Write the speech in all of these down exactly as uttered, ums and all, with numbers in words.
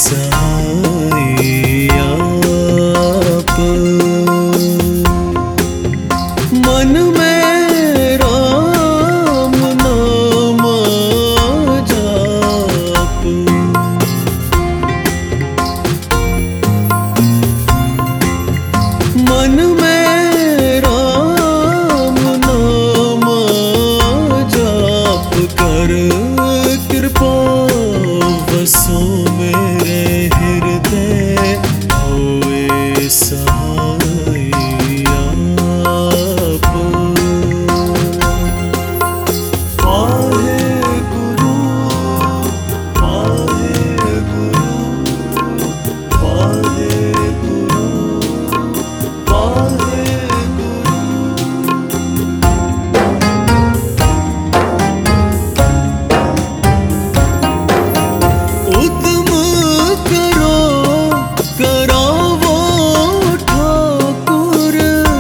सहाय आप। मन में राम नाम जाप, मन में राम नाम जाप कर कृपा बसो मेरे हृदय होए सहाय आप। वाहे गुरु वाहे गुरु वाहे गुरु वाहे उत्तम करो करावो ठाकुर,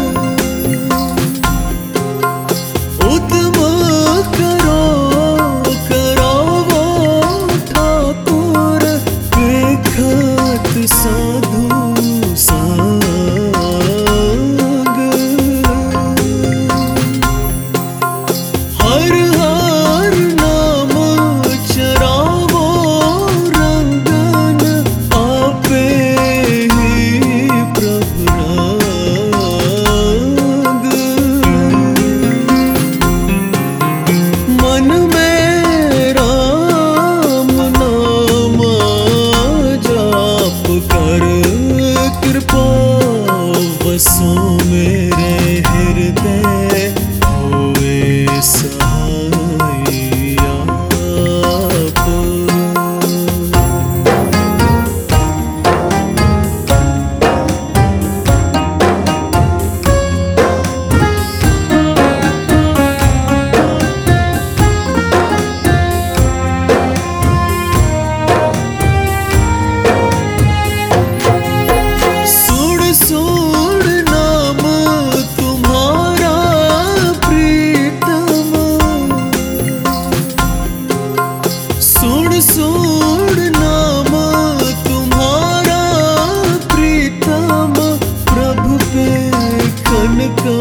उत्तम करो करावो ठाकुर, देखत साधु संग, हर हर नाम चरावो रंगन, आपे ही प्रभु रंग। मन में राम नाम जाप कर कृपा बसो मेरे हृदय होए सहाय आप। सुड़ सुड़ नाम तुम्हारा प्रीतम, सुड़ सुड़ नाम तुम्हारा प्रीतम, प्रभु पे खन का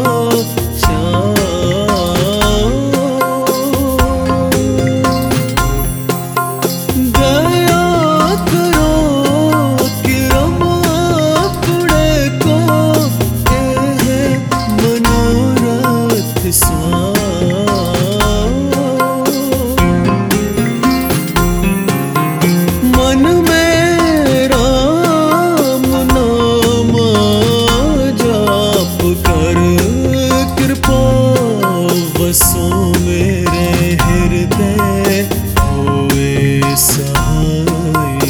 दया करो कि रम अपने को, यह मनोरथ स्वामी। मन में राम नाम जाप कर कृपा बसो मेरे हृदय होए सहाय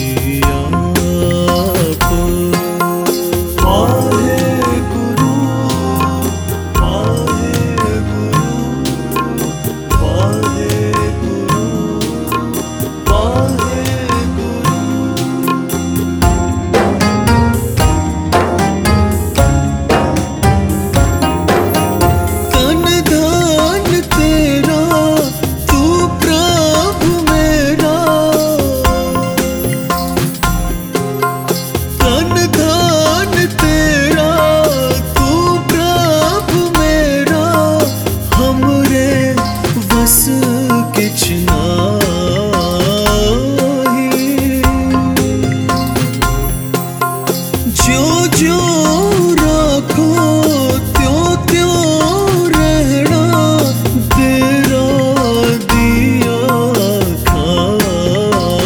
आप। वाहे गुरु वाहे गुरु वाहे गुरु वाहे गुरु। तन धन तेरा तू प्रभु मेरा, तन धन तेरा तू प्रभु मेरा, हमरे बस किछ नाही। जो जो राखो त्यों त्यों रहना, तेरा दिया खाए।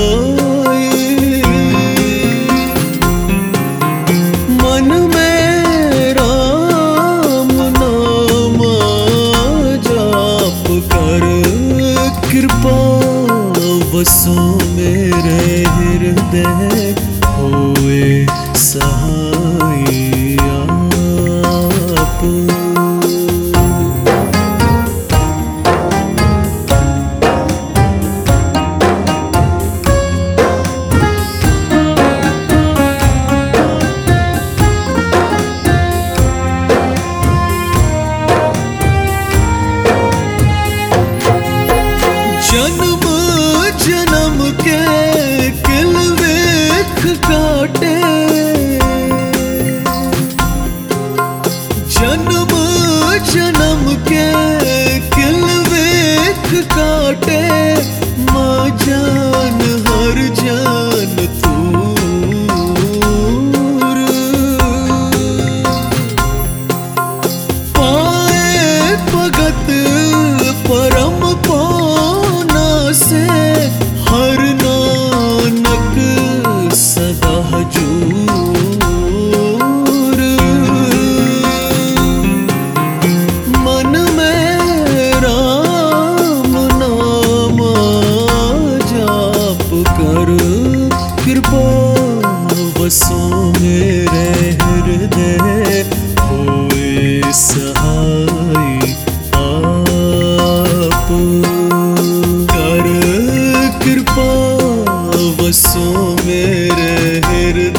मन में राम नाम जाप कर कृपा बसो मेरे हृदय होए सहाय आप। जन्म जन्म के किलवे बसो मेरे हृदय